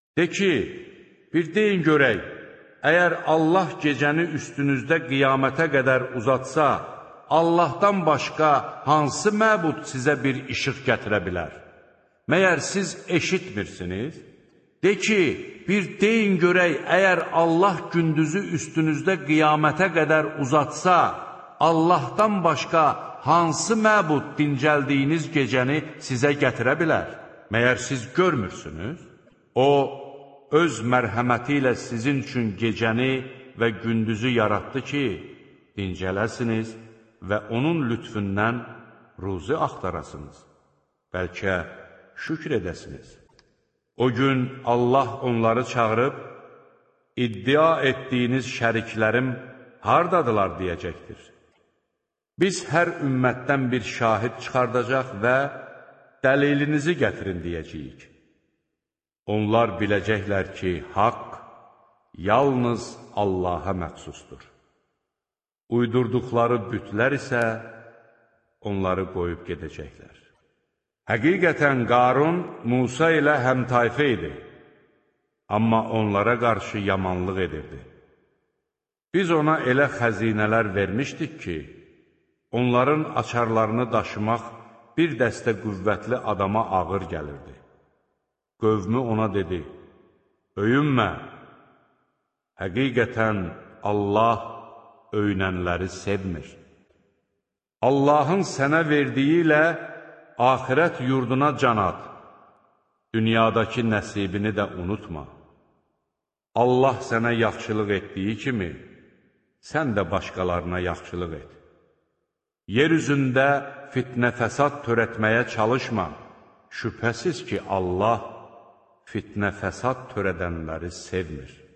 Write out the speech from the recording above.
De ki, bir deyin görək, əgər Allah gecəni üstünüzdə qiyamətə qədər uzatsa, Allahdan başqa hansı məbud sizə bir işıq gətirə bilər? Məyər siz eşitmirsiniz? De ki, bir deyin görək, əgər Allah gündüzü üstünüzdə qiyamətə qədər uzatsa, Allahdan başqa hansı məbud dincəldiyiniz gecəni sizə gətirə bilər? Məyər siz görmürsünüz? O, öz mərhəməti ilə sizin üçün gecəni və gündüzü yaratdı ki, dincələsiniz və onun lütfündən ruzi axtarasınız. Bəlkə şükr edəsiniz. O gün Allah onları çağırıb, iddia etdiyiniz şəriklərim hardadılar deyəcəkdir. Biz hər ümmətdən bir şahid çıxardacaq və dəlilinizi gətirin deyəcəyik. Onlar biləcəklər ki, haqq yalnız Allaha məxsusdur. Uydurduqları bütlər isə onları qoyub gedəcəklər. Həqiqətən Qarun Musa ilə həmtayfə idi, amma onlara qarşı yamanlıq edirdi. Biz ona elə xəzinələr vermişdik ki, onların açarlarını daşımaq bir dəstə qüvvətli adama ağır gəlirdi. Qövmü ona dedi, öyünmə, həqiqətən Allah öyünənləri sevmir. Allahın sənə verdiyi ilə axirət yurduna can at, dünyadakı nəsibini də unutma. Allah sənə yaxşılıq etdiyi kimi, sən də başqalarına yaxşılıq et. Yer üzündə fitnə fəsad törətməyə çalışma. Şübhəsiz ki, Allah fitnə fəsad törədənləri sevmir.